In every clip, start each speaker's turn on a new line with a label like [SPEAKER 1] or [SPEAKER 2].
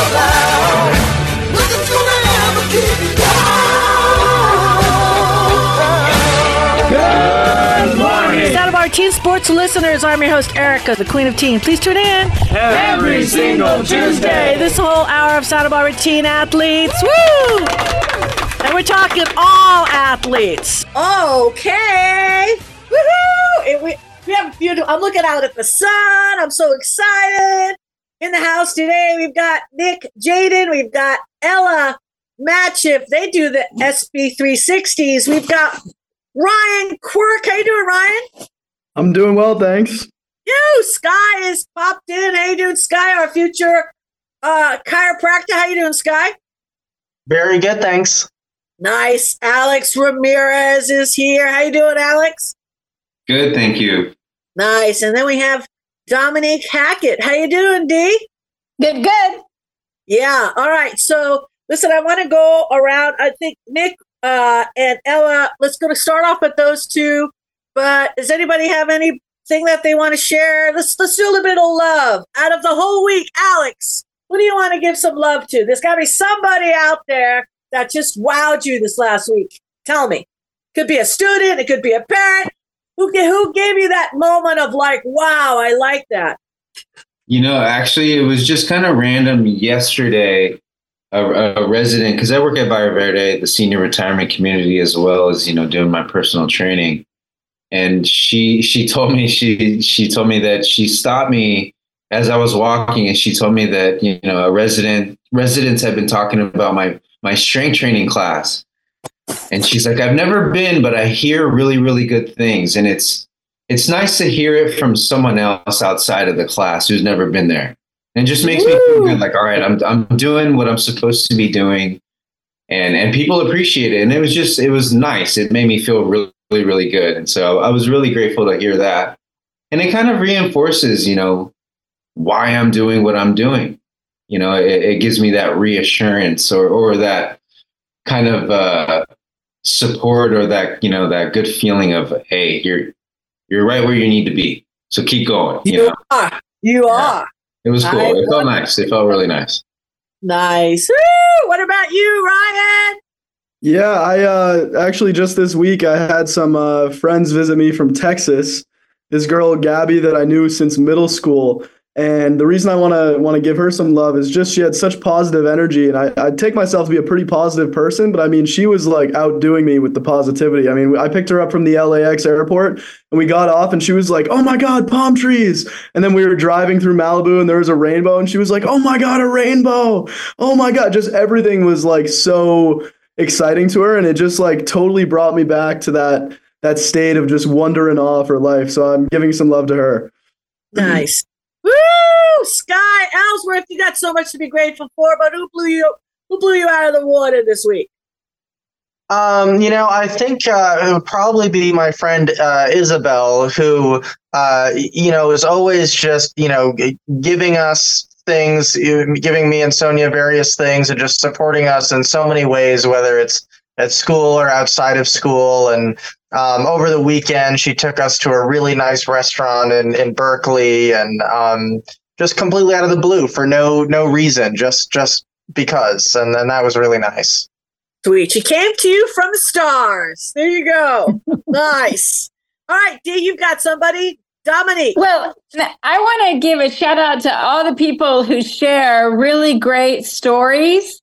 [SPEAKER 1] loud. Nothing's gonna ever keep you down.
[SPEAKER 2] Good morning.
[SPEAKER 3] Out of our Teen Sports listeners, I'm your host, Erica, the Queen of Teen. Please tune in
[SPEAKER 2] Every single Tuesday.
[SPEAKER 3] this whole hour of Santa Barbara teen athletes. Woo! And we're talking all athletes.
[SPEAKER 4] Okay. Woohoo! We have a beautiful. I'm looking out at the sun. I'm so excited. In the house today, we've got Nick Jaden. We've got Ella Matchiff. They do the SB 360s. We've got Ryan Quirk. How you doing, Ryan?
[SPEAKER 5] I'm doing well, thanks.
[SPEAKER 4] Sky is popped in. How you doing, Sky? Our future chiropractor. How you doing, Sky?
[SPEAKER 6] Very good, thanks.
[SPEAKER 4] Nice. Alex Ramirez is here. How you doing, Alex?
[SPEAKER 7] Good, thank you.
[SPEAKER 4] Nice. And then we have Dominique Hackett. How you doing, D?
[SPEAKER 8] Good.
[SPEAKER 4] Yeah. All right. So, listen, I want to go around. I think Nick and Ella, let's go to start off with those two. But does anybody have anything that they want to share? Let's do a little bit of love. Out of the whole week, Alex, who do you want to give some love to? There's got to be somebody out there that just wowed you this last week. Tell me. Could be a student. It could be a parent. Who gave you that moment of like, wow, I like that?
[SPEAKER 7] Actually, it was just kind of random yesterday. A resident, because I work at Valle Verde, the senior retirement community, as well as, doing my personal training. And she told me that she stopped me as I was walking, and she told me that, residents had been talking about my strength training class. And she's like, I've never been, but I hear really, really good things. And it's nice to hear it from someone else outside of the class who's never been there. And it just makes me feel good. Like, all right, I'm doing what I'm supposed to be doing. And people appreciate it. And it was nice. It made me feel really, really, really good. And so I was really grateful to hear that. And it kind of reinforces, why I'm doing what I'm doing. It gives me that reassurance or that kind of support, or that that good feeling of, hey, you're right where you need to be, so keep going.
[SPEAKER 4] You are.
[SPEAKER 7] It was cool. It felt nice. It felt really nice.
[SPEAKER 4] Nice. Woo! What about you, Ryan?
[SPEAKER 5] Yeah, I actually just this week I had some friends visit me from Texas. This girl Gabby that I knew since middle school. And the reason I want to give her some love is just she had such positive energy, and I take myself to be a pretty positive person, but I mean, she was like outdoing me with the positivity. I mean, I picked her up from the LAX airport, and we got off, and she was like, "Oh my God, palm trees!" And then we were driving through Malibu, and there was a rainbow, and she was like, "Oh my God, a rainbow! Oh my God!" Just everything was like so exciting to her, and it just like totally brought me back to that state of just wonder and awe for life. So I'm giving some love to her.
[SPEAKER 4] Nice. Woo! Sky Ellsworth, you got so much to be grateful for, but who blew you out of the water this week?
[SPEAKER 6] I think it would probably be my friend Isabel, who is always just giving us things, giving me and Sonia various things, and just supporting us in so many ways, whether it's at school or outside of school. And over the weekend, she took us to a really nice restaurant in Berkeley, and just completely out of the blue for no reason, just because. And then that was really nice.
[SPEAKER 4] Sweet. She came to you from the stars. There you go. Nice. All right, D, you've got somebody. Dominique.
[SPEAKER 8] Well, I want to give a shout out to all the people who share really great stories.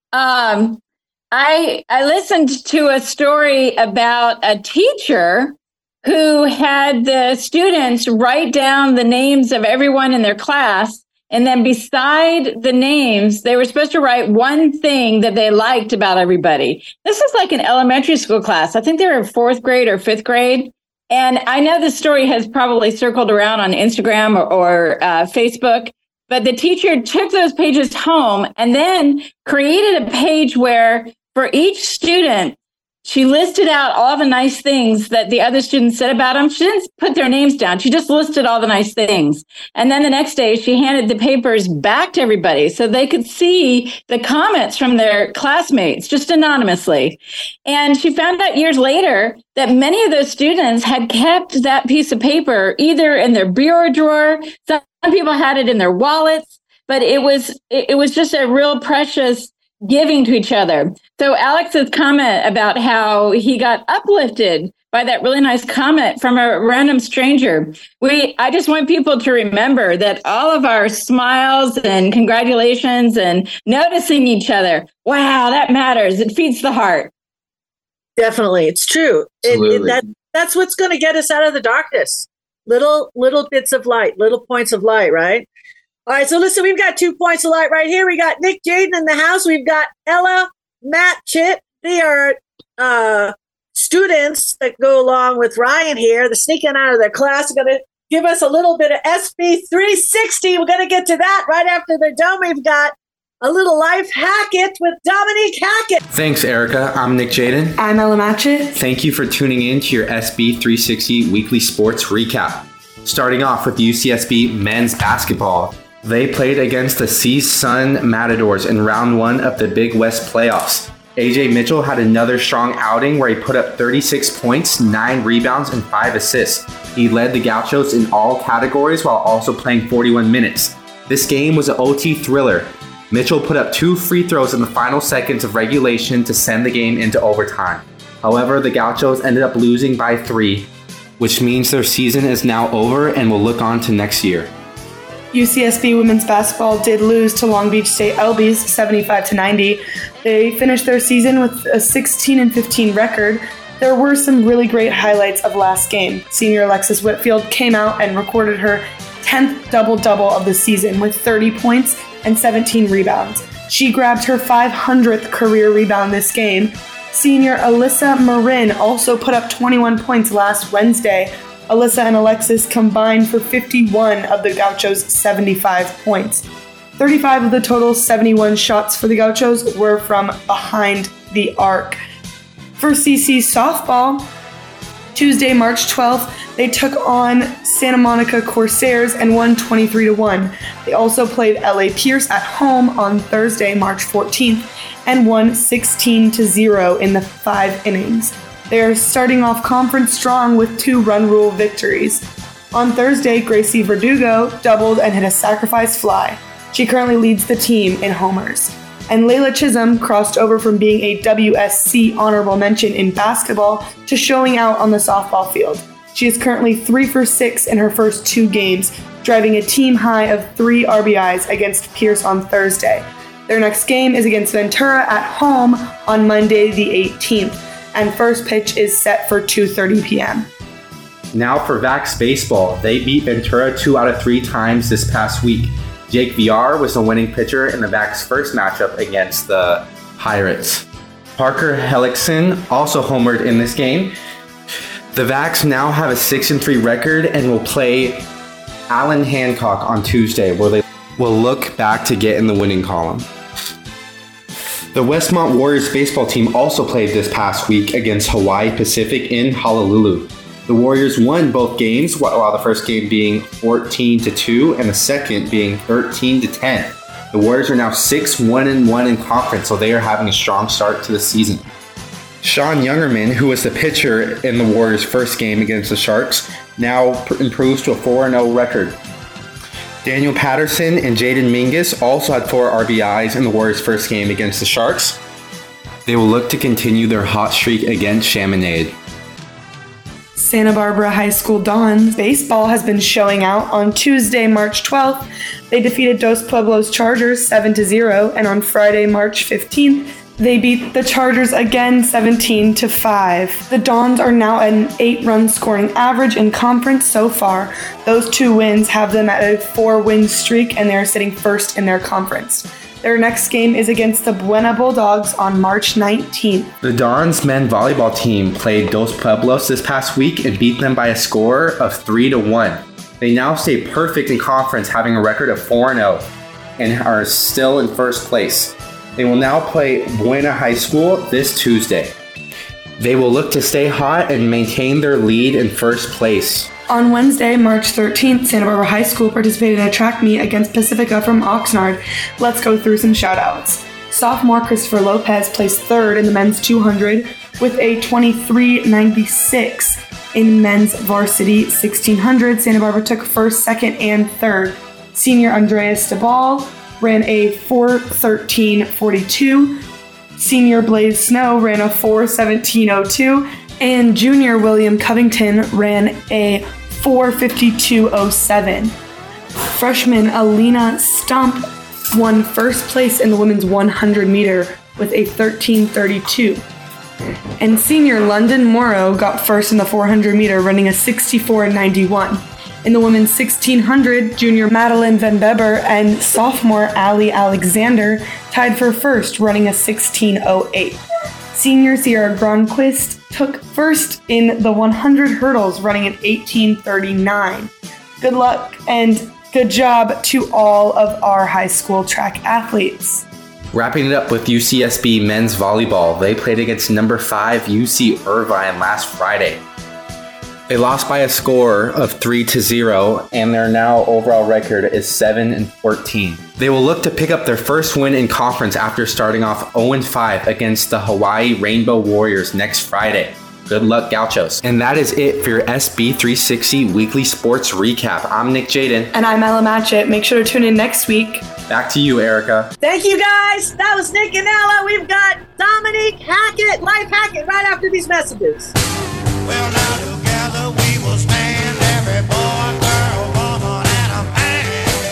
[SPEAKER 8] I listened to a story about a teacher who had the students write down the names of everyone in their class. And then beside the names, they were supposed to write one thing that they liked about everybody. This is like an elementary school class. I think they were in 4th grade or 5th grade. And I know this story has probably circled around on Instagram or Facebook, but the teacher took those pages home and then created a page where for each student, she listed out all the nice things that the other students said about them. She didn't put their names down. She just listed all the nice things. And then the next day, she handed the papers back to everybody so they could see the comments from their classmates, just anonymously. And she found out years later that many of those students had kept that piece of paper either in their bureau drawer. Some people had it in their wallets. but it was just a real precious giving to each other. So Alex's comment about how he got uplifted by that really nice comment from a random stranger. I just want people to remember that all of our smiles and congratulations and noticing each other, wow, that matters. It feeds the heart.
[SPEAKER 4] Definitely. It's true. That's what's going to get us out of the darkness. Little bits of light, little points of light, right? All right, so listen, we've got 2 points of light right here. We got Nick Jaden in the house. We've got Ella, Matt, Chit. They are students that go along with Ryan here. They're sneaking out of their class. They're going to give us a little bit of SB 360. We're going to get to that right after they're done. We've got a little life hacket with Dominique Hackett.
[SPEAKER 9] Thanks, Erica. I'm Nick Jaden.
[SPEAKER 10] I'm Ella Matchett.
[SPEAKER 9] Thank you for tuning in to your SB 360 weekly sports recap. Starting off with UCSB men's basketball. They played against the CSUN Matadors in round 1 of the Big West playoffs. AJ Mitchell had another strong outing where he put up 36 points, 9 rebounds, and 5 assists. He led the Gauchos in all categories while also playing 41 minutes. This game was an OT thriller. Mitchell put up 2 free throws in the final seconds of regulation to send the game into overtime. However, the Gauchos ended up losing by 3, which means their season is now over and will look on to next year.
[SPEAKER 10] UCSB women's basketball did lose to Long Beach State Elbies 75-90. They finished their season with a 16-15 record. There were some really great highlights of last game. Senior Alexis Whitfield came out and recorded her 10th double-double of the season with 30 points and 17 rebounds. She grabbed her 500th career rebound this game. Senior Alyssa Marin also put up 21 points last Wednesday. Alyssa and Alexis combined for 51 of the Gauchos' 75 points. 35 of the total 71 shots for the Gauchos were from behind the arc. For CC softball, Tuesday, March 12th, they took on Santa Monica Corsairs and won 23-1. They also played LA Pierce at home on Thursday, March 14th, and won 16-0 in the 5 innings. They are starting off conference strong with 2 run rule victories. On Thursday, Gracie Verdugo doubled and hit a sacrifice fly. She currently leads the team in homers. And Layla Chisholm crossed over from being a WSC honorable mention in basketball to showing out on the softball field. She is currently 3 for 6 in her first 2 games, driving a team high of 3 RBIs against Pierce on Thursday. Their next game is against Ventura at home on Monday the 18th. And first pitch is set for 2:30 p.m.
[SPEAKER 9] Now for Vax baseball. They beat Ventura 2 out of 3 times this past week. Jake VR was the winning pitcher in the Vax first matchup against the Pirates. Parker Hellickson also homered in this game. The Vax now have a 6-3 record and will play Allen Hancock on Tuesday, where they will look back to get in the winning column. The Westmont Warriors baseball team also played this past week against Hawaii Pacific in Honolulu. The Warriors won both games, while the first game being 14-2 and the second being 13-10. The Warriors are now 6-1-1 in conference, so they are having a strong start to the season. Sean Youngerman, who was the pitcher in the Warriors' first game against the Sharks, now improves to a 4-0 record. Daniel Patterson and Jaden Mingus also had 4 RBIs in the Warriors' first game against the Sharks. They will look to continue their hot streak against Chaminade.
[SPEAKER 10] Santa Barbara High School Dons baseball has been showing out. On Tuesday, March 12th, they defeated Dos Pueblos Chargers 7-0, and on Friday, March 15th, they beat the Chargers again 17-5. The Dons are now at an 8-run scoring average in conference so far. Those 2 wins have them at a 4-win streak, and they're sitting first in their conference. Their next game is against the Buena Bulldogs on March 19th.
[SPEAKER 9] The Dons men volleyball team played Dos Pueblos this past week and beat them by a score of 3-1. They now stay perfect in conference, having a record of 4-0, and are still in first place. They will now play Buena High School this Tuesday. They will look to stay hot and maintain their lead in first place.
[SPEAKER 10] On Wednesday, March 13th, Santa Barbara High School participated in a track meet against Pacifica from Oxnard. Let's go through some shout-outs. Sophomore Christopher Lopez placed 3rd in the men's 200 with a 23.96. In men's varsity 1600, Santa Barbara took 1st, 2nd, and 3rd. Senior Andreas DeBall ran a 4:13.42. Senior Blaze Snow ran a 4:17.02. And junior William Covington ran a 4:52.07. Freshman Alina Stump won first place in the women's 100 meter with a 13:32. And senior London Morrow got first in the 400 meter, running a 64.91. In the women's 1600, junior Madeline Van Beber and sophomore Allie Alexander tied for first, running a 16.08. Senior Sierra Gronquist took first in the 100 hurdles, running an 18:39. Good luck and good job to all of our high school track athletes.
[SPEAKER 9] Wrapping it up with UCSB men's volleyball, they played against number 5 UC Irvine last Friday. They lost by a score of 3-0, and their now overall record is 7-14. They will look to pick up their first win in conference after starting off 0-5 against the Hawaii Rainbow Warriors next Friday. Good luck, Gauchos. And that is it for your SB 360 Weekly Sports Recap. I'm Nick Jaden.
[SPEAKER 10] And I'm Ella Matchett. Make sure to tune in next week.
[SPEAKER 9] Back to you, Erica.
[SPEAKER 4] Thank you, guys. That was Nick and Ella. We've got Dominique Hackett, Life Hackett, right after these messages.
[SPEAKER 1] Well, now together we will stand, every boy, girl, woman, and a man.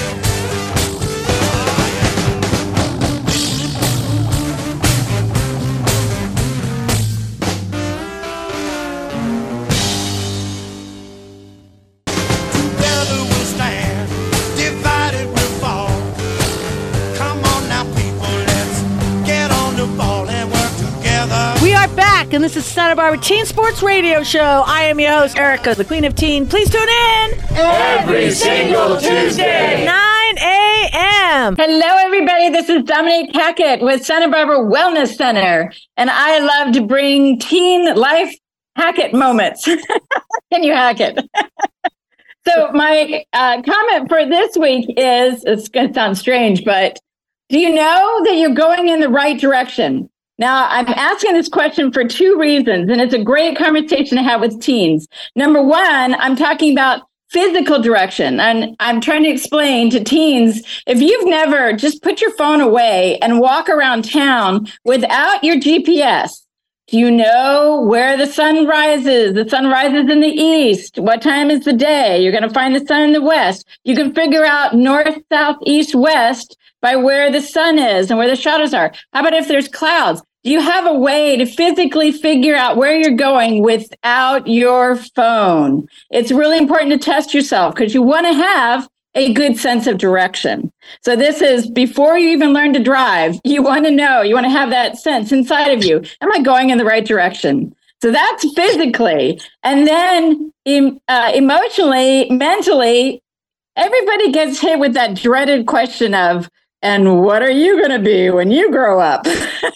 [SPEAKER 1] Together we'll stand, divided we'll fall. Come on now, people, let's get on the ball and work together.
[SPEAKER 3] We are back, and this is Santa Barbara Teen Sports Radio Show. I am your host, Erica, the Queen of Teen. Please tune in
[SPEAKER 2] Every single Tuesday.
[SPEAKER 3] 9 a.m.
[SPEAKER 8] Hello, everybody. This is Dominique Hackett with Santa Barbara Wellness Center, and I love to bring teen life Hackett moments. Can you hack it? So my comment for this week is, it's going to sound strange, but do you know that you're going in the right direction? Now, I'm asking this question for 2 reasons, and it's a great conversation to have with teens. Number one, I'm talking about physical direction, and I'm trying to explain to teens, if you've never, just put your phone away and walk around town without your GPS. Do you know where the sun rises? The sun rises in the east. What time is the day? You're going to find the sun in the west. You can figure out north, south, east, west by where the sun is and where the shadows are. How about if there's clouds? Do you have a way to physically figure out where you're going without your phone? It's really important to test yourself because you want to have a good sense of direction. So this is before you even learn to drive. You want to know, you want to have that sense inside of you. Am I going in the right direction? So that's physically. And then emotionally, mentally, everybody gets hit with that dreaded question of, and what are you going to be when you grow up?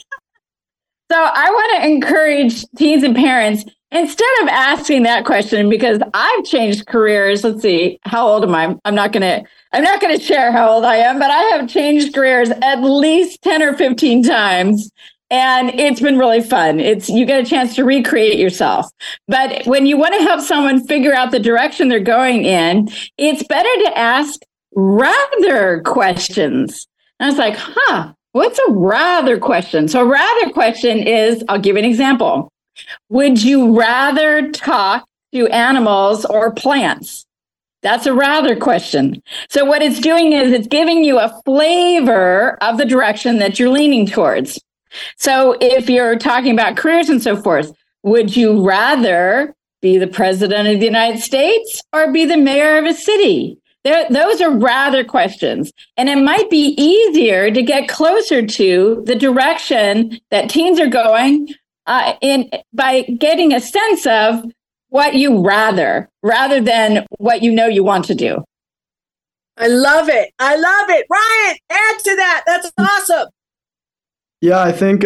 [SPEAKER 8] So I want to encourage teens and parents, instead of asking that question, because I've changed careers. Let's see, how old am I? I'm not going to share how old I am, but I have changed careers at least 10 or 15 times. And it's been really fun. You get a chance to recreate yourself. But when you want to help someone figure out the direction they're going in, it's better to ask rather questions. And I was like, what's a rather question? So a rather question is, I'll give you an example. Would you rather talk to animals or plants? That's a rather question. So what it's doing is it's giving you a flavor of the direction that you're leaning towards. So if you're talking about careers and so forth, would you rather be the president of the United States or be the mayor of a city? Those are rather questions. And it might be easier to get closer to the direction that teens are going in by getting a sense of what you rather than what you know you want to do.
[SPEAKER 4] I love it. Ryan, add to that. That's awesome.
[SPEAKER 5] Yeah, I think,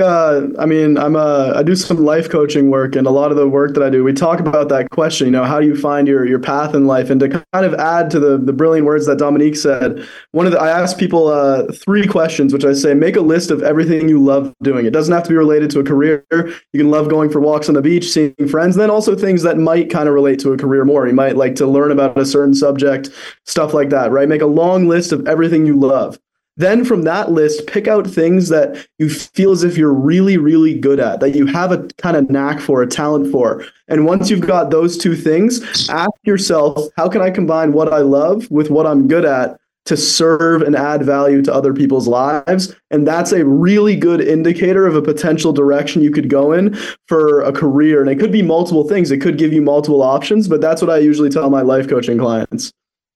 [SPEAKER 5] I do some life coaching work, and a lot of the work that I do, we talk about that question, how do you find your path in life? And to kind of add to the brilliant words that Dominique said, I ask people 3 questions, which I say, make a list of everything you love doing. It doesn't have to be related to a career. You can love going for walks on the beach, seeing friends, then also things that might kind of relate to a career more. You might like to learn about a certain subject, stuff like that, right? Make a long list of everything you love. Then from that list, pick out things that you feel as if you're really, really good at, that you have a kind of knack for, a talent for. And once you've got those 2 things, ask yourself, how can I combine what I love with what I'm good at to serve and add value to other people's lives? And that's a really good indicator of a potential direction you could go in for a career. And it could be multiple things. It could give you multiple options, but that's what I usually tell my life coaching clients.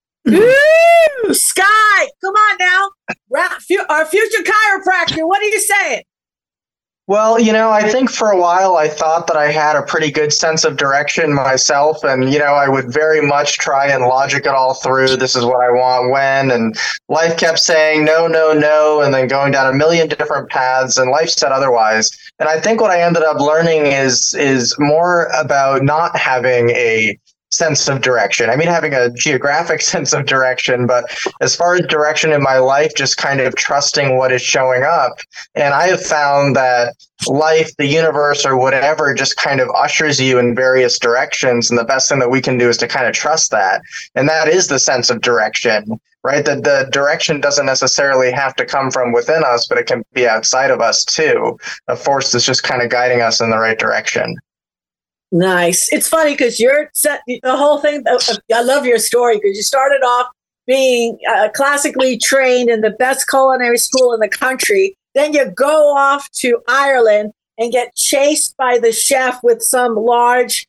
[SPEAKER 4] Ooh, Sky, come on now. Our future chiropractor, what are you saying?
[SPEAKER 6] Well, I think for a while I thought that I had a pretty good sense of direction myself. And, I would very much try and logic it all through. This is what I want when. And life kept saying no, no, no. And then going down a million different paths. And life said otherwise. And I think what I ended up learning is more about not having a sense of direction. I mean, having a geographic sense of direction, but as far as direction in my life, just kind of trusting what is showing up. And I have found that life, the universe, or whatever, just kind of ushers you in various directions. And the best thing that we can do is to kind of trust that. And that is the sense of direction, right? That the direction doesn't necessarily have to come from within us, but it can be outside of us too. A force that's just kind of guiding us in the right direction.
[SPEAKER 4] Nice. It's funny because the whole thing. I love your story because you started off being classically trained in the best culinary school in the country. Then you go off to Ireland and get chased by the chef with some large,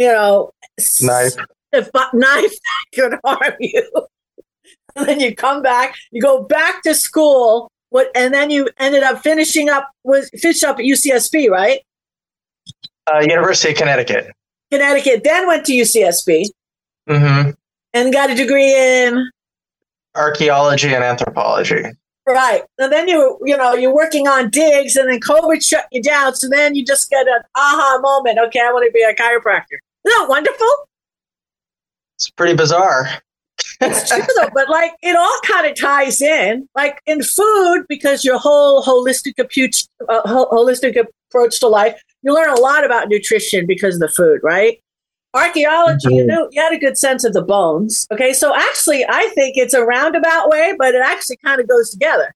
[SPEAKER 6] knife
[SPEAKER 4] that could harm you. And then you come back, you go back to school. And then you ended up finishing up at UCSB, right?
[SPEAKER 6] University of Connecticut.
[SPEAKER 4] Then went to UCSB.
[SPEAKER 6] Mm-hmm.
[SPEAKER 4] And got a degree in
[SPEAKER 6] archaeology and anthropology.
[SPEAKER 4] Right. And then you're working on digs, and then COVID shut you down. So then you just get an aha moment. Okay, I want to be a chiropractor. Isn't that wonderful?
[SPEAKER 6] It's pretty bizarre.
[SPEAKER 4] It's true though, but it all kind of ties in, like in food, because your whole holistic approach to life. You learn a lot about nutrition because of the food, right? Archaeology,
[SPEAKER 6] Mm-hmm.
[SPEAKER 4] you had a good sense of the bones. Okay, so actually, I think it's a roundabout way, but it actually kind of goes together.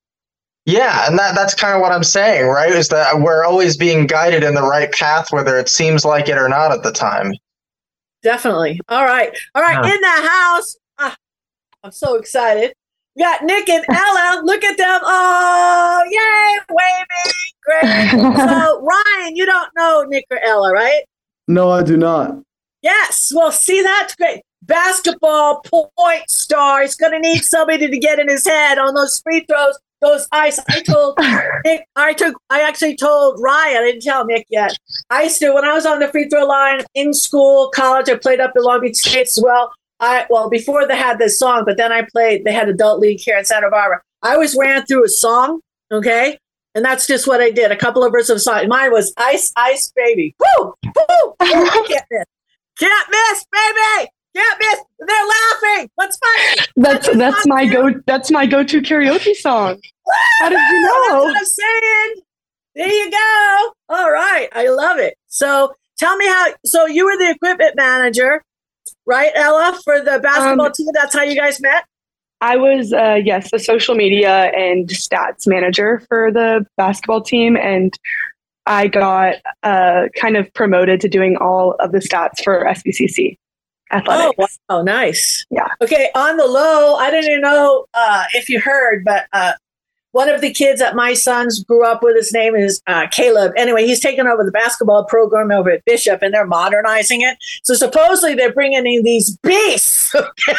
[SPEAKER 6] Yeah, and that's kind of what I'm saying, right? Is that we're always being guided in the right path, whether it seems like it or not at the time.
[SPEAKER 4] Definitely. All right.
[SPEAKER 6] Yeah.
[SPEAKER 4] In the house. I'm so excited. We got Nick and Ella. Look at them. Oh, yay, waving. Great. So, Ryan, you don't know Nick or Ella, right?
[SPEAKER 5] No, I do not.
[SPEAKER 4] Yes. Well, see, that's great. Basketball point star. He's going to need somebody to get in his head on those free throws, those ice. I told Nick, I actually told Ryan, I didn't tell Nick yet. I used to, when I was on the free throw line in school, college, I played up in Long Beach State as well. Before they had this song, but then they had adult league here in Santa Barbara. I always ran through a song, okay? And that's just what I did. A couple of verses of song. Mine was Ice, Ice, Baby. Woo! Woo! Can't miss. Can't miss, baby! Can't miss. They're laughing. What's funny?
[SPEAKER 10] That's my go-to karaoke song. How did you know?
[SPEAKER 4] That's what I'm saying. There you go. All right. I love it. So tell me so you were the equipment manager, right, Ella, for the basketball team? That's how you guys met?
[SPEAKER 10] I was, the social media and stats manager for the basketball team. And I got kind of promoted to doing all of the stats for SBCC athletics.
[SPEAKER 4] Oh, wow. Nice.
[SPEAKER 10] Yeah.
[SPEAKER 4] Okay. On the low, I didn't even know if you heard, but one of the kids that my sons grew up with, his name is Caleb. Anyway, he's taken over the basketball program over at Bishop, and they're modernizing it. So supposedly they're bringing in these beasts. Okay.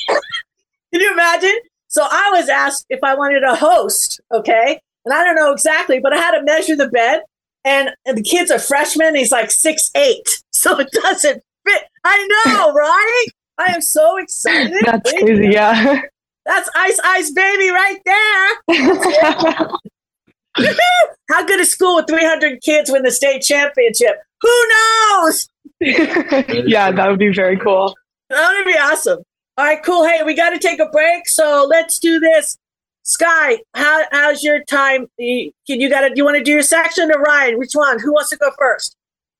[SPEAKER 4] Can you imagine? So I was asked if I wanted to host. Okay. And I don't know exactly, but I had to measure the bed, and the kid's a freshman. He's like 6'8". So it doesn't fit. I know, right? I am so excited.
[SPEAKER 10] That's crazy. Yeah.
[SPEAKER 4] That's Ice Ice Baby right there. to school with 300 kids win the state championship. Who knows?
[SPEAKER 10] Yeah, that would be very cool.
[SPEAKER 4] That would be awesome. All right, cool. Hey, we got to take a break, so let's do this. Sky, how's your time? Do you want to do your section or Ryan? Which one? Who wants to go first?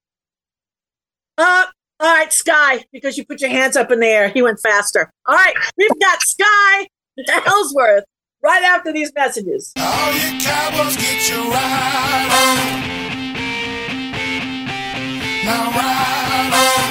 [SPEAKER 4] All right, Sky, because you put your hands up in the air. He went faster. All right, we've got Sky Ellsworth right after these messages.
[SPEAKER 1] All you cowboys get your ride on. Now ride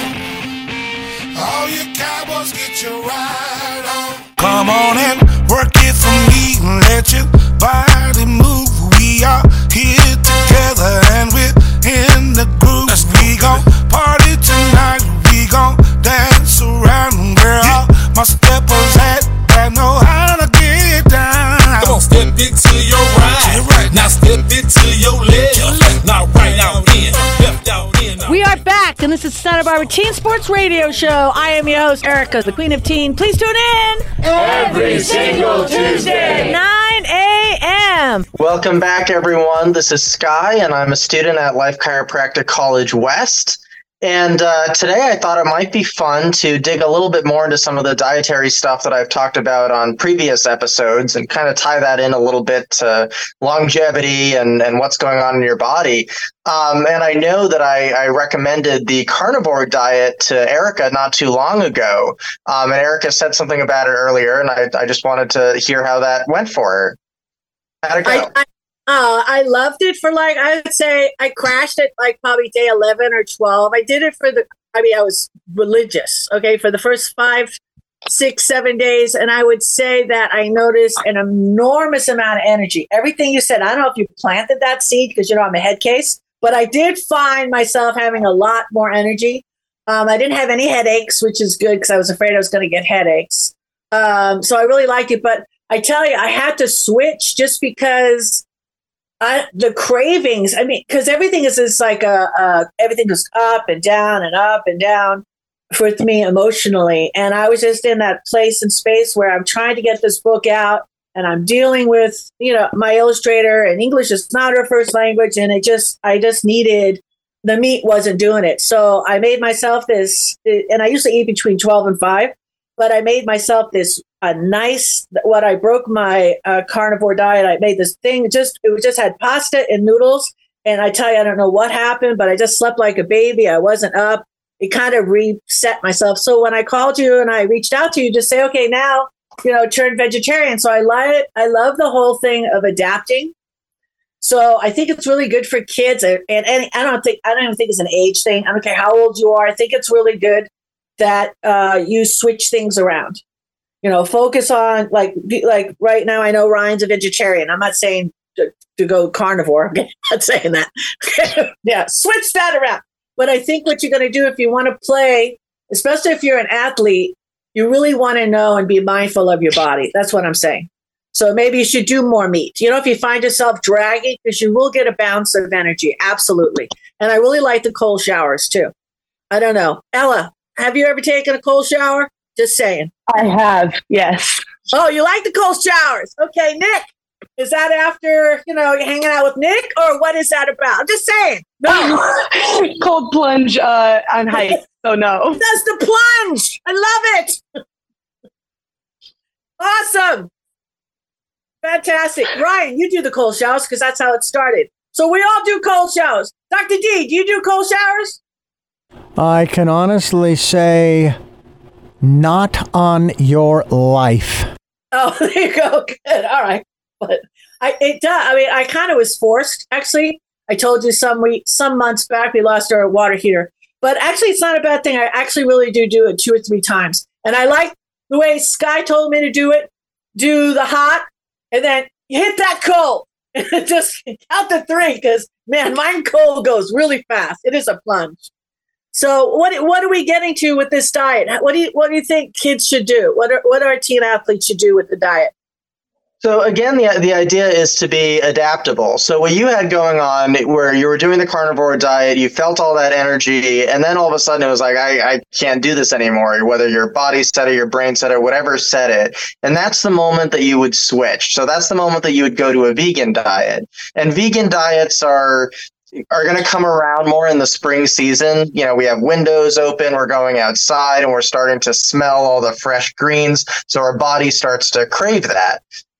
[SPEAKER 1] on. All you cowboys get your ride on. Come on and work it for me and let your body move. We are here together and we're in the groove. We gon' party tonight. We gon' dance around, girl. My steppers that know how to get down.
[SPEAKER 11] Come on, step it to your right. Now step it to your left. Now right out in, left out in.
[SPEAKER 3] We are back, and this is Santa Barbara Teen Sports Radio Show. I am your host, Erica, the Queen of Teen. Please tune in
[SPEAKER 2] every single Tuesday,
[SPEAKER 3] 9 a.m.
[SPEAKER 6] Welcome back, everyone. This is Sky, and I'm a student at Life Chiropractic College West. And today I thought it might be fun to dig a little bit more into some of the dietary stuff that I've talked about on previous episodes and kind of tie that in a little bit to longevity and what's going on in your body. And I know that I recommended the carnivore diet to Erica not too long ago. And Erica said something about it earlier, and I just wanted to hear how that went for her. How'd it go?
[SPEAKER 4] I loved it for I would say I crashed it probably day 11 or 12. I did it I was religious, okay, for the first 5, 6, 7 days. And I would say that I noticed an enormous amount of energy. Everything you said, I don't know if you planted that seed because, I'm a head case, but I did find myself having a lot more energy. I didn't have any headaches, which is good because I was afraid I was going to get headaches. So I really liked it. But I tell you, I had to switch just because the cravings, because everything is just everything goes up and down for me emotionally. And I was just in that place and space where I'm trying to get this book out and I'm dealing with, my illustrator, and English is not her first language. And I just needed, the meat wasn't doing it. So I made myself this, and I usually eat between 12 and 5, but I made myself this when I broke my carnivore diet, I made this thing, it just had pasta and noodles. And I tell you, I don't know what happened, but I just slept like a baby. I wasn't up. It kind of reset myself. So when I called you and I reached out to you, just say, okay, now, turn vegetarian. So I love the whole thing of adapting. So I think it's really good for kids. And I don't even think it's an age thing. I don't care how old you are. I think it's really good that you switch things around. Focus on like right now. I know Ryan's a vegetarian. I'm not saying to go carnivore. I'm not saying that. Yeah, switch that around. But I think what you're going to do if you want to play, especially if you're an athlete, you really want to know and be mindful of your body. That's what I'm saying. So maybe you should do more meat. If you find yourself dragging, because you will get a bounce of energy. Absolutely. And I really like the cold showers too. I don't know. Ella, have you ever taken a cold shower? Just saying.
[SPEAKER 10] I have, yes.
[SPEAKER 4] Oh, you like the cold showers. Okay, Nick. Is that after, you're hanging out with Nick, or what is that about? I'm just saying. No.
[SPEAKER 10] Cold plunge on hike, so no.
[SPEAKER 4] That's the plunge. I love it. Awesome. Fantastic. Ryan, you do the cold showers because that's how it started. So we all do cold showers. Dr. D, do you do cold showers?
[SPEAKER 12] I can honestly say not on your life.
[SPEAKER 4] Oh, there you go. Good. All right. But I kind of was forced, actually. I told you some months back we lost our water heater. But actually, it's not a bad thing. I actually really do it 2 or 3 times. And I like the way Sky told me to do it. Do the hot, and then hit that cold. Just count to 3, because, man, mine cold goes really fast. It is a plunge. So what are we getting to with this diet? What do you think kids should do? What our teen athletes should do with the diet?
[SPEAKER 6] So again, the idea is to be adaptable. So what you had going on where you were doing the carnivore diet, you felt all that energy, and then all of a sudden it was like, I can't do this anymore, whether your body said it, your brain said it, whatever said it. And that's the moment that you would switch. So that's the moment that you would go to a vegan diet. And vegan diets are going to come around more in the spring season. You know, we have windows open, we're going outside, and we're starting to smell all the fresh greens. So our body starts to crave that.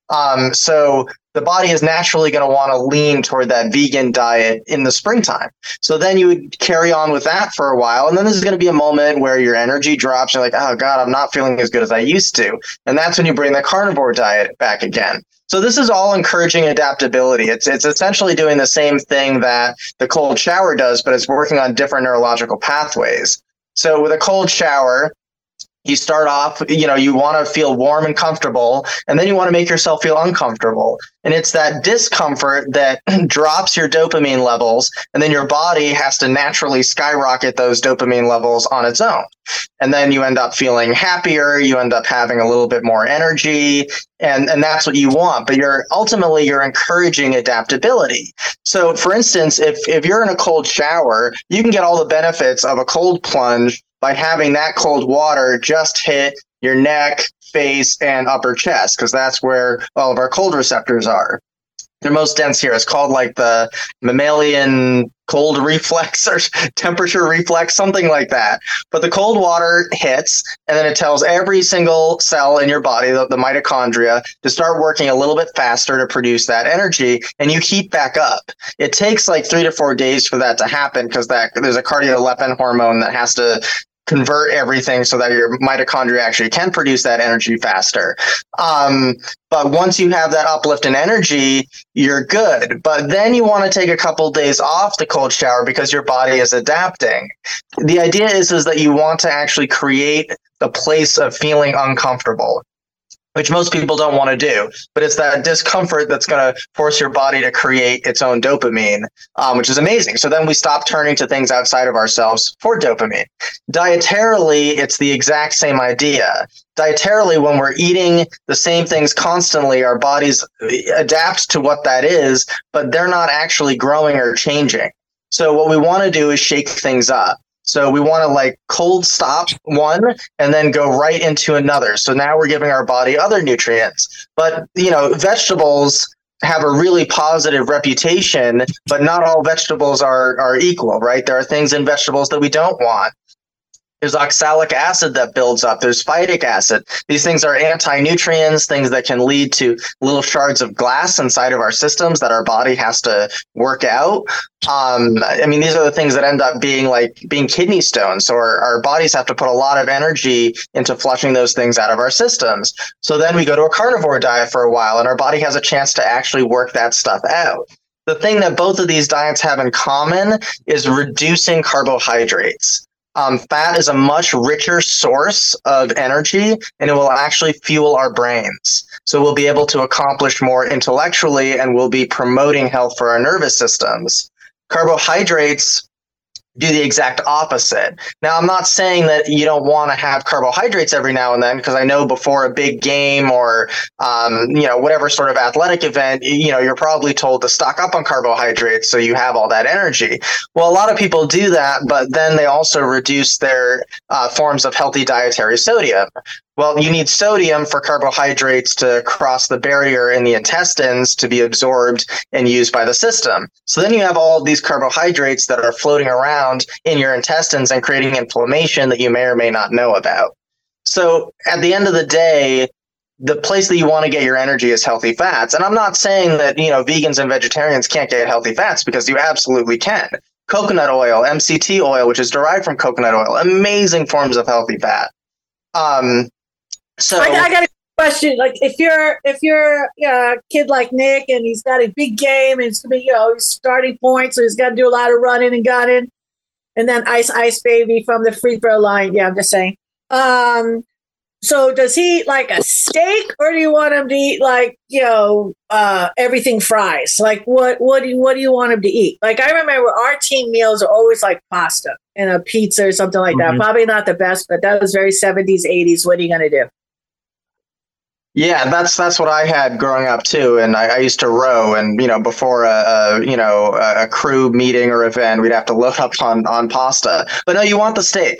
[SPEAKER 6] So the body is naturally going to want to lean toward that vegan diet in the springtime. So then you would carry on with that for a while. And then this is going to be a moment where your energy drops. You're like, oh God, I'm not feeling as good as I used to. And that's when you bring the carnivore diet back again. So this is all encouraging adaptability. It's essentially doing the same thing that the cold shower does, but it's working on different neurological pathways. So with a cold shower, you start off, you want to feel warm and comfortable, and then you want to make yourself feel uncomfortable. And it's that discomfort that drops your dopamine levels, and then your body has to naturally skyrocket those dopamine levels on its own. And then you end up feeling happier, you end up having a little bit more energy, and that's what you want. But you're encouraging adaptability. So for instance, if you're in a cold shower, you can get all the benefits of a cold plunge by having that cold water just hit your neck, face, and upper chest, because that's where all of our cold receptors are. They're most dense here. It's called like the mammalian cold reflex or temperature reflex, something like that. But the cold water hits, and then it tells every single cell in your body, the mitochondria, to start working a little bit faster to produce that energy, and you heat back up. It takes like 3 to 4 days for that to happen, because there's a cardiolepin hormone that has to convert everything so that your mitochondria actually can produce that energy faster. But once you have that uplift in energy, you're good. But then you want to take a couple days off the cold shower because your body is adapting. The idea is that you want to actually create a place of feeling uncomfortable, which most people don't want to do. But it's that discomfort that's going to force your body to create its own dopamine, which is amazing. So then we stop turning to things outside of ourselves for dopamine. Dietarily, it's the exact same idea. Dietarily, when we're eating the same things constantly, our bodies adapt to what that is, but they're not actually growing or changing. So what we want to do is shake things up. So we want to cold stop one and then go right into another. So now we're giving our body other nutrients. But, vegetables have a really positive reputation, but not all vegetables are equal, right? There are things in vegetables that we don't want. There's oxalic acid that builds up. There's phytic acid. These things are anti-nutrients, things that can lead to little shards of glass inside of our systems that our body has to work out. These are the things that end up being kidney stones. So our bodies have to put a lot of energy into flushing those things out of our systems. So then we go to a carnivore diet for a while, and our body has a chance to actually work that stuff out. The thing that both of these diets have in common is reducing carbohydrates. Fat is a much richer source of energy, and it will actually fuel our brains. So we'll be able to accomplish more intellectually, and we'll be promoting health for our nervous systems. Carbohydrates do the exact opposite. Now, I'm not saying that you don't want to have carbohydrates every now and then, because I know before a big game or, whatever sort of athletic event, you're probably told to stock up on carbohydrates so you have all that energy. Well, a lot of people do that, but then they also reduce their forms of healthy dietary sodium. Well, you need sodium for carbohydrates to cross the barrier in the intestines to be absorbed and used by the system. So then you have all of these carbohydrates that are floating around in your intestines and creating inflammation that you may or may not know about. So at the end of the day, the place that you want to get your energy is healthy fats. And I'm not saying that, vegans and vegetarians can't get healthy fats, because you absolutely can. Coconut oil, MCT oil, which is derived from coconut oil, amazing forms of healthy fat. So
[SPEAKER 4] I got a question. Like, if you're a kid like Nick, and he's got a big game, and it's gonna be he's starting point, so he's got to do a lot of running and gunning, and then ice baby from the free throw line. Yeah, I'm just saying. So does he eat like a steak, or do you want him to eat everything fries? Like what do you want him to eat? Like, I remember our team meals are always like pasta and a pizza or something like that. Probably not the best, but that was very 70s, 80s. What are you gonna do?
[SPEAKER 6] Yeah, that's what I had growing up too, and I used to row, and before a crew meeting or event, we'd have to load up on pasta. But no, you want the steak.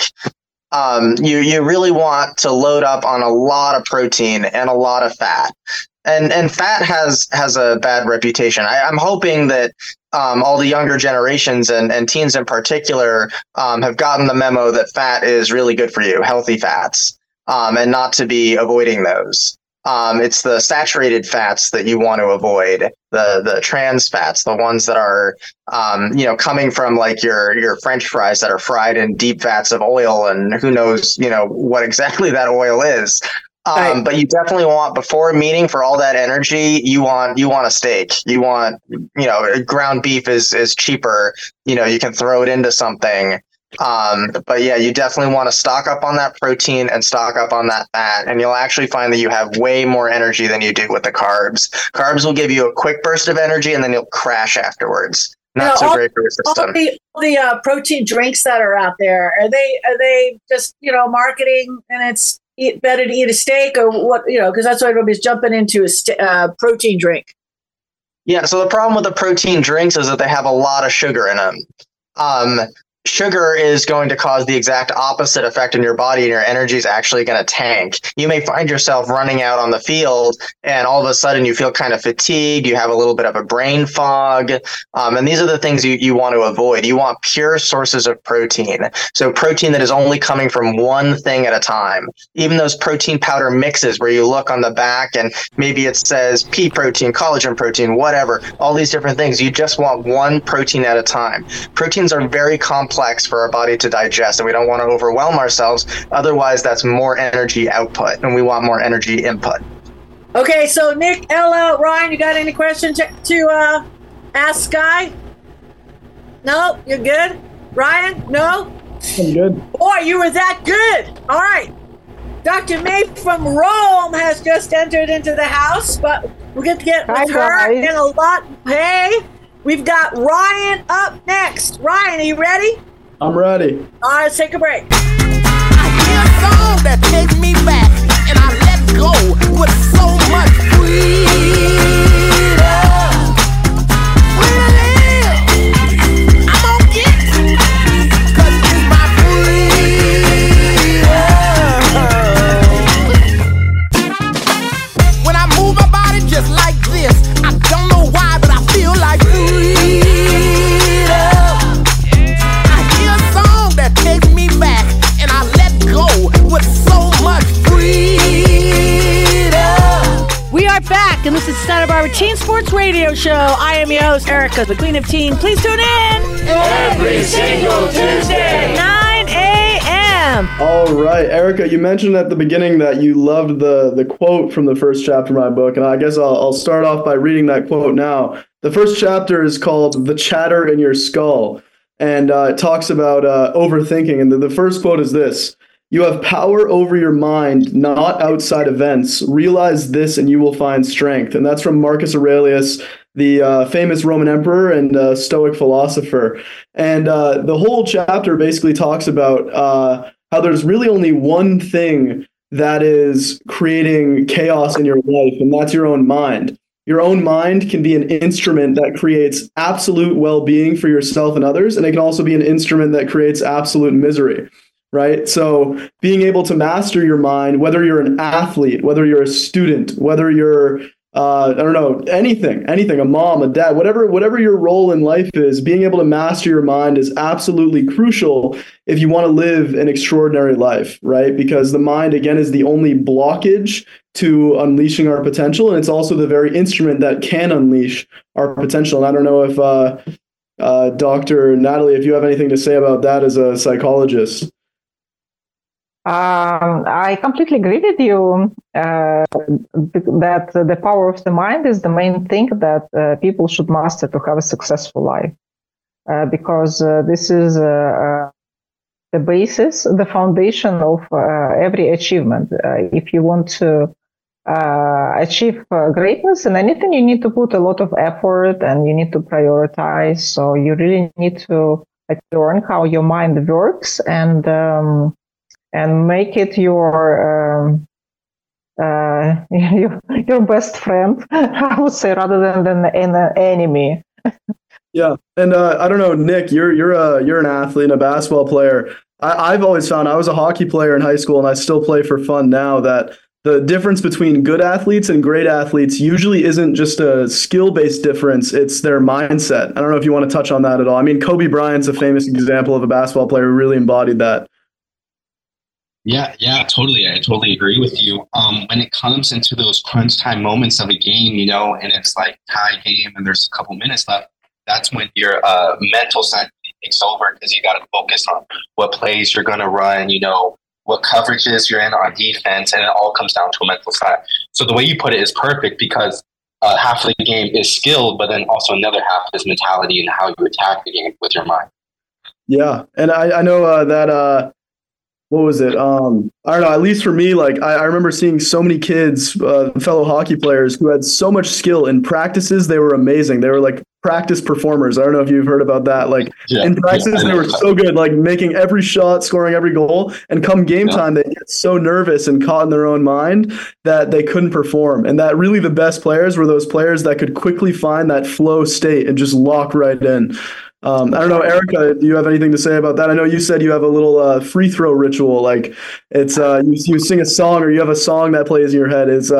[SPEAKER 6] You really want to load up on a lot of protein and a lot of fat, and fat has a bad reputation. I'm hoping that all the younger generations and teens in particular have gotten the memo that fat is really good for you, healthy fats, and not to be avoiding those. It's the saturated fats that you want to avoid, the trans fats, the ones that are, coming from like your French fries that are fried in deep vats of oil, and who knows, what exactly that oil is. But you definitely want, before a meeting, for all that energy, you want a steak. You want, ground beef is cheaper. You can throw it into something. But yeah, you definitely want to stock up on that protein and stock up on that fat, and you'll actually find that you have way more energy than you do with the carbs. Carbs will give you a quick burst of energy, and then you'll crash afterwards. Not so great for your system.
[SPEAKER 4] All the protein drinks that are out there, are they just marketing, and it's better to eat a steak, or what? Because that's what everybody's jumping into, a protein drink.
[SPEAKER 6] Yeah. So the problem with the protein drinks is that they have a lot of sugar in them. Sugar is going to cause the exact opposite effect in your body, and your energy is actually going to tank. You may find yourself running out on the field, and all of a sudden you feel kind of fatigued. You have a little bit of a brain fog. And these are the things you want to avoid. You want pure sources of protein. So protein that is only coming from one thing at a time. Even those protein powder mixes where you look on the back and maybe it says pea protein, collagen protein, whatever, all these different things. You just want one protein at a time. Proteins are very complex for our body to digest, and we don't want to overwhelm ourselves. Otherwise, that's more energy output, and we want more energy input.
[SPEAKER 4] Okay, so Nick, Ella, Ryan, you got any questions to ask Sky? No, you're good. Ryan, no.
[SPEAKER 5] I'm good.
[SPEAKER 4] Boy, you were that good. All right. Dr. May from Rome has just entered into the house, but we'll get with her in a lot. Hey. We've got Ryan up next. Ryan, are you ready?
[SPEAKER 5] I'm ready.
[SPEAKER 4] All right, let's take a break.
[SPEAKER 11] I hear a song that takes me back, and I let go with so much freedom. When I live, I'm gonna get it, 'cause it's my freedom. When I move my body just like this, I don't know why, but I feel like freedom. I hear a song that takes me back, and I let go with so much freedom.
[SPEAKER 3] We are back, and this is Santa Barbara Teen Sports Radio Show. I am your host, Erica, the Queen of Teen. Please tune in
[SPEAKER 2] every single Tuesday,
[SPEAKER 3] 9 a.m.
[SPEAKER 5] All right, Erica, you mentioned at the beginning that you loved the quote from the first chapter of my book, and I guess I'll start off by reading that quote now. The first chapter is called "The Chatter in Your Skull," and it talks about overthinking. And the first quote is this: "You have power over your mind, not outside events. Realize this and you will find strength." And that's from Marcus Aurelius, the famous Roman emperor and Stoic philosopher. And the whole chapter basically talks about how there's really only one thing that is creating chaos in your life, and that's your own mind. Your own mind can be an instrument that creates absolute well-being for yourself and others, and it can also be an instrument that creates absolute misery, right? So being able to master your mind, whether you're an athlete, whether you're a student, whether you're, anything, a mom, a dad, whatever your role in life is, being able to master your mind is absolutely crucial if you want to live an extraordinary life, right? Because the mind, again, is the only blockage to unleashing our potential, and it's also the very instrument that can unleash our potential. And I don't know if Dr. Natalie, if you have anything to say about that as a psychologist.
[SPEAKER 13] I completely agree with you that the power of the mind is the main thing that people should master to have a successful life, because this is the basis, the foundation of every achievement. If you want to achieve greatness in anything, you need to put a lot of effort and you need to prioritize. So you really need to learn how your mind works and make it your your best friend, I would say, rather than an enemy.
[SPEAKER 5] Yeah, and I don't know, Nick, you're an athlete and a basketball player. I've always found, I was a hockey player in high school, and I still play for fun now, that the difference between good athletes and great athletes usually isn't just a skill-based difference, it's their mindset. I don't know if you want to touch on that at all. I mean, Kobe Bryant's a famous example of a basketball player who really embodied that.
[SPEAKER 14] Yeah, totally. I totally agree with you. When it comes into those crunch time moments of a game, and it's like tie game and there's a couple minutes left, that's when your mental side takes over, because you got to focus on what plays you're going to run, what coverages you're in on defense, and it all comes down to a mental side. So the way you put it is perfect, because half of the game is skill, but then also another half is mentality and how you attack the game with your mind.
[SPEAKER 5] Yeah, and I know that what was it? I don't know, at least for me, like I remember seeing so many kids, fellow hockey players, who had so much skill in practices. They were amazing. They were like practice performers. I don't know if you've heard about that. Like in practices, they were so good, like making every shot, scoring every goal. And come game time, they get so nervous and caught in their own mind that they couldn't perform. And that really the best players were those players that could quickly find that flow state and just lock right in. I don't know, Erica, do you have anything to say about that? I know you said you have a little free throw ritual, like it's you sing a song, or you have a song that plays in your head. Is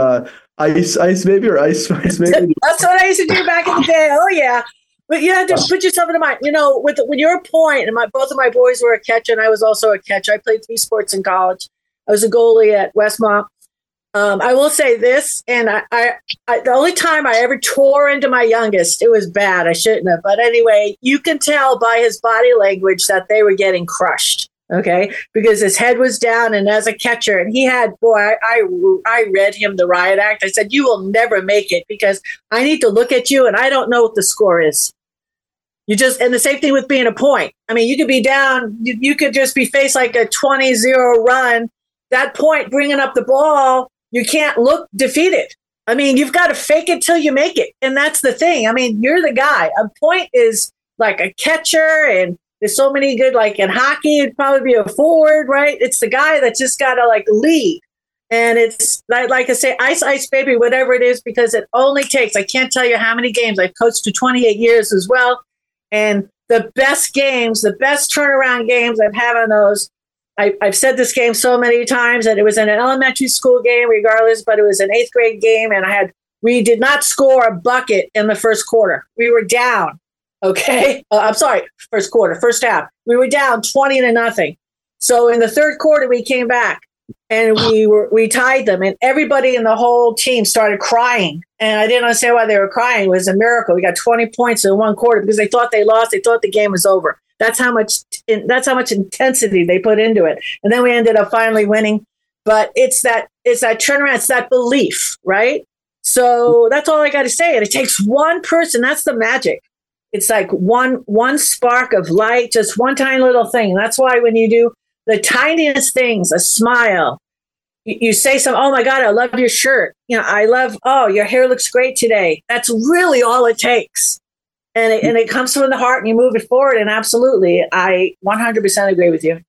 [SPEAKER 5] Ice Baby or Ice Baby?
[SPEAKER 4] That's what I used to do back in the day. Oh yeah, but you have to put yourself in the mind. When you're a point, and both of my boys were a catcher, and I was also a catcher. I played 3 sports in college. I was a goalie at Westmont. I will say this, and I the only time I ever tore into my youngest, it was bad. I shouldn't have. But anyway, you can tell by his body language that they were getting crushed, okay? Because his head was down, and as a catcher, and he had, I read him the riot act. I said, you will never make it, because I need to look at you, and I don't know what the score is. And the same thing with being a point. I mean, you could be down, you could just be faced like a 20-0 run. That point, bringing up the ball, you can't look defeated. I mean, you've got to fake it till you make it. And that's the thing. I mean, you're the guy. A point is like a catcher, and there's so many good, like in hockey, it'd probably be a forward, right? It's the guy that just got to like lead. And it's like I say, Ice Baby, whatever it is, because it only takes, I can't tell you how many games. I've coached for 28 years as well. And the best games, the best turnaround games I've had on those, I've said this game so many times, that it was in an elementary school game regardless, but it was an 8th grade game, and we did not score a bucket in the first quarter. We were down, okay? I'm sorry, first quarter, first half. We were down 20-0. So in the third quarter, we came back, and we tied them, and everybody in the whole team started crying. And I didn't understand why they were crying. It was a miracle. We got 20 points in one quarter because they thought they lost. They thought the game was over. That's how much intensity they put into it. And then we ended up finally winning. But it's that turnaround, it's that belief, right? So that's all I got to say. And it takes one person. That's the magic. It's like one spark of light, just one tiny little thing. And that's why when you do the tiniest things, a smile, you say something, oh my God, I love your shirt. Your hair looks great today. That's really all it takes. And it comes from the heart, and you move it forward. And absolutely, I 100% agree with you.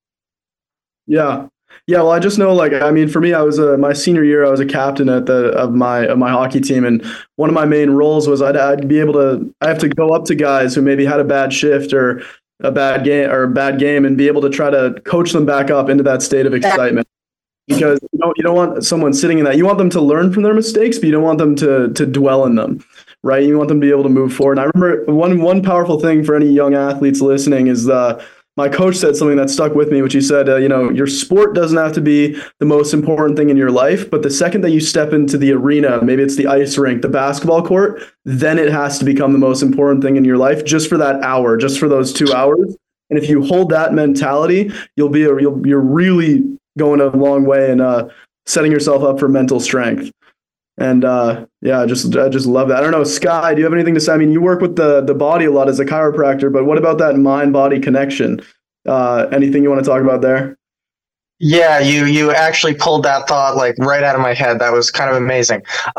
[SPEAKER 5] Yeah. Well, I just know, like, I mean, for me, I was my senior year, I was a captain of my hockey team, and one of my main roles was I'd be able to, I have to go up to guys who maybe had a bad shift or a bad game, and be able to try to coach them back up into that state of excitement. Because you don't want someone sitting in that. You want them to learn from their mistakes, but you don't want them to dwell in them, right? You want them to be able to move forward. And I remember one powerful thing for any young athletes listening is my coach said something that stuck with me, which he said, your sport doesn't have to be the most important thing in your life, but the second that you step into the arena, maybe it's the ice rink, the basketball court, then it has to become the most important thing in your life, just for that hour, just for those 2 hours. And if you hold that mentality, you're really going a long way in setting yourself up for mental strength. And I just love that. I don't know, Sky, do you have anything to say? I mean, you work with the body a lot as a chiropractor, but what about that mind-body connection? Anything you want to talk about there?
[SPEAKER 6] Yeah, you actually pulled that thought like right out of my head. That was kind of amazing.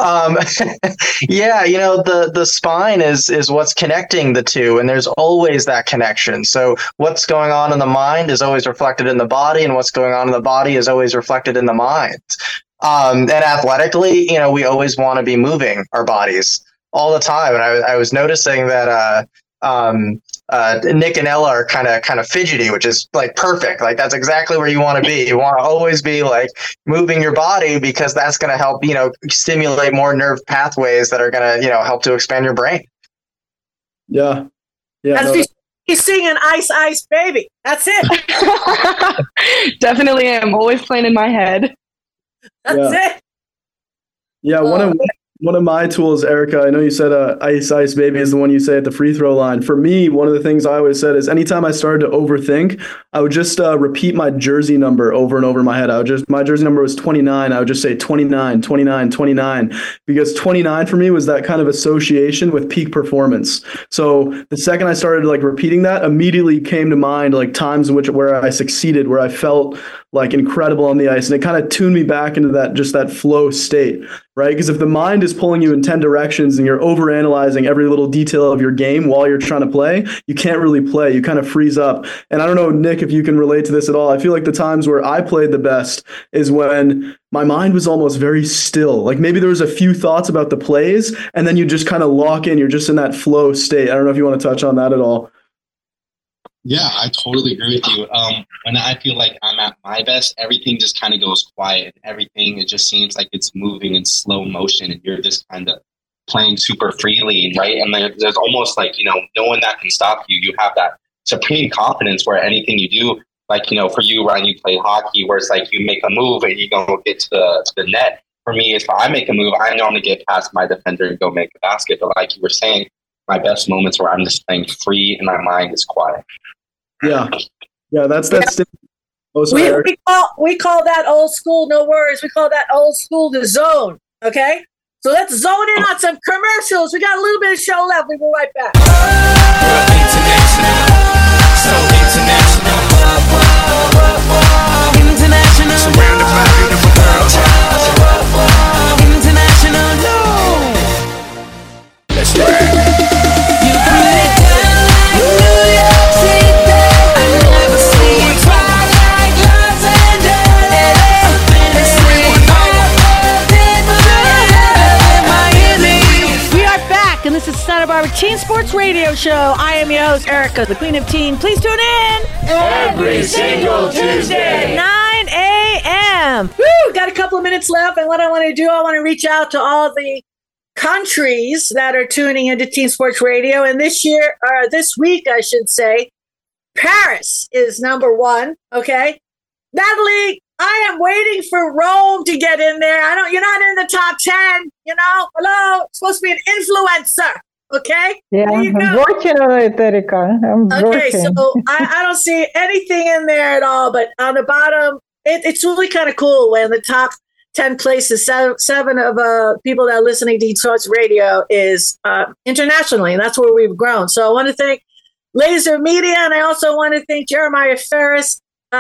[SPEAKER 6] Yeah, the spine is what's connecting the two, and there's always that connection. So what's going on in the mind is always reflected in the body, and what's going on in the body is always reflected in the mind. And athletically, we always want to be moving our bodies all the time. And I was noticing that Nick and Ella are kind of fidgety, which is like perfect. Like that's exactly where you want to be. You want to always be like moving your body because that's going to help, stimulate more nerve pathways that are going to, help to expand your brain.
[SPEAKER 5] Yeah.
[SPEAKER 4] He's singing Ice Ice Baby. That's it.
[SPEAKER 10] Definitely am. Always playing in my head.
[SPEAKER 4] That's it.
[SPEAKER 5] Yeah, one of my tools, Erica, I know you said Ice Ice Baby is the one you say at the free throw line. For me, one of the things I always said is anytime I started to overthink, I would just repeat my jersey number over and over in my head. My jersey number was 29. I would just say 29, 29, 29, because 29 for me was that kind of association with peak performance. So the second I started like repeating that, immediately came to mind like times in where I succeeded, where I felt like incredible on the ice. And it kind of tuned me back into that flow state, right? Because if the mind is pulling you in 10 directions and you're overanalyzing every little detail of your game while you're trying to play, you can't really play. You kind of freeze up. And I don't know, Nick, if you can relate to this at all. I feel like the times where I played the best is when my mind was almost very still. Like maybe there was a few thoughts about the plays and then you just kind of lock in. You're just in that flow state. I don't know if you want to touch on that at all.
[SPEAKER 14] Yeah, I totally agree with you. When I feel like I'm at my best, everything just kind of goes quiet. Everything, it just seems like it's moving in slow motion and you're just kind of playing super freely, right? And there's almost like, no one that can stop you. You have that supreme confidence where anything you do, like, for you, Ryan, you play hockey, where it's like you make a move and you go get to the net. For me, if I make a move, I know I'm going to get past my defender and go make a basket. But like you were saying, my best moments where I'm just playing free and my mind is quiet.
[SPEAKER 5] Yeah, that's
[SPEAKER 4] we call that old school. No worries, we call that old school the zone. Okay, so let's zone in on some commercials. We got a little bit of show left. We'll be right back.
[SPEAKER 1] International, surrounded by beautiful girls. International, let's ride.
[SPEAKER 3] And this is Santa Barbara Teen Sports Radio Show. I am your host, Erica, the Queen of Teen. Please tune in
[SPEAKER 2] every single Tuesday,
[SPEAKER 3] 9 a.m.
[SPEAKER 4] Woo! Got a couple of minutes left, and what I want to do, I want to reach out to all the countries that are tuning into Teen Sports Radio. And this week, I should say, Paris is number one. Okay, Natalie, I am waiting for Rome to get in there. You're not in the top 10, Hello? It's supposed to be an influencer, okay?
[SPEAKER 13] Yeah, I'm working on it, Erica.
[SPEAKER 4] Okay, so I don't see anything in there at all, but on the bottom, it's really kind of cool when the top 10 places, seven of people that are listening to Sports Radio is internationally, and that's where we've grown. So I want to thank Laser Media, and I also want to thank Jeremiah Ferris,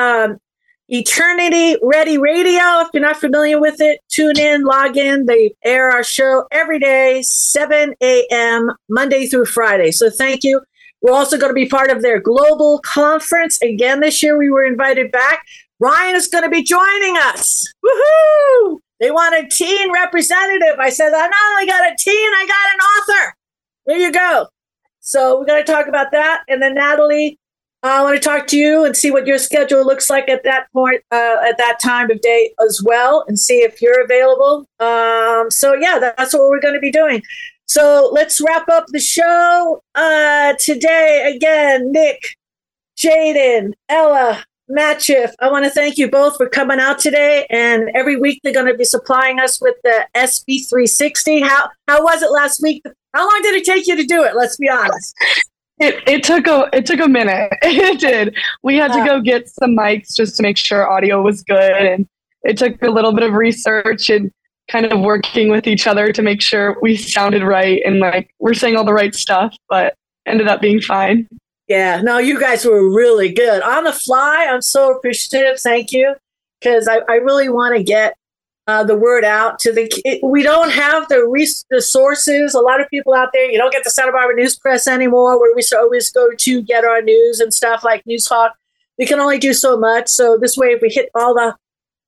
[SPEAKER 4] Eternity Ready Radio. If you're not familiar with it, tune in, log in. They air our show every day, 7 a.m., Monday through Friday. So thank you. We're also going to be part of their global conference. Again, this year we were invited back. Ryan is going to be joining us. Woohoo! They want a teen representative. I said, I not only got a teen, I got an author. There you go. So we're going to talk about that. And then Natalie, I want to talk to you and see what your schedule looks like at that point, at that time of day as well, and see if you're available. That's what we're going to be doing. So let's wrap up the show today. Again, Nick, Jaden, Ella, Matchiff, I want to thank you both for coming out today. And every week they're going to be supplying us with the SB360. How was it last week? How long did it take you to do it? Let's be honest.
[SPEAKER 10] It took a minute. It did. We had to go get some mics just to make sure audio was good, and it took a little bit of research and kind of working with each other to make sure we sounded right and like we're saying all the right stuff, but ended up being fine.
[SPEAKER 4] Yeah, no, you guys were really good on the fly. I'm so appreciative. Thank you, because I really want to get the word out to we don't have the sources. A lot of people out there, you don't get the Santa Barbara News Press anymore, where we always go to get our news and stuff like News Hawk. We can only do so much. So this way, if we hit all the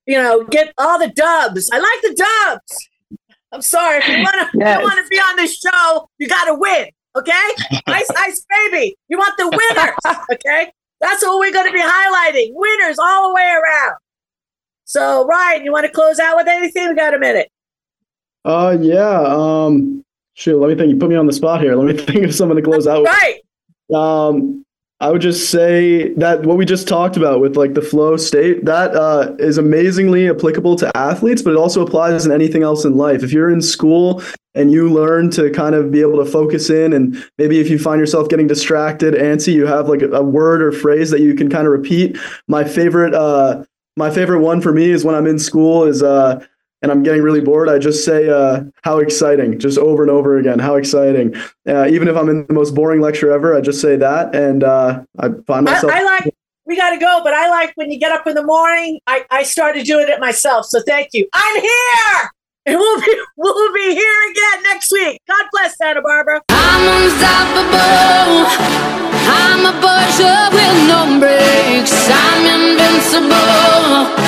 [SPEAKER 4] get all the dubs. I like the dubs. I'm sorry. If you want to be on this show, you got to win. Okay? Ice Ice Baby. You want the winners. Okay? That's what we're going to be highlighting. Winners all the way around. So, Ryan, you want to close out with anything? We got a minute.
[SPEAKER 5] Yeah. Shoot, let me think. You put me on the spot here. Let me think of someone to close out with.
[SPEAKER 4] Right.
[SPEAKER 5] I would just say that what we just talked about with like the flow state, that is amazingly applicable to athletes, but it also applies in anything else in life. If you're in school and you learn to kind of be able to focus in, and maybe if you find yourself getting distracted, antsy, you have like a word or phrase that you can kind of repeat. My favorite one for me is when I'm in school and I'm getting really bored, I just say, how exciting, just over and over again, how exciting. Even if I'm in the most boring lecture ever, I just say that. And I find myself.
[SPEAKER 4] We got to go, but I like when you get up in the morning, I started doing it myself. So thank you. I'm here. And we'll be here again next week. God bless Santa Barbara.
[SPEAKER 15] I'm unstoppable. I'm a pusher with no brakes. I'm invincible.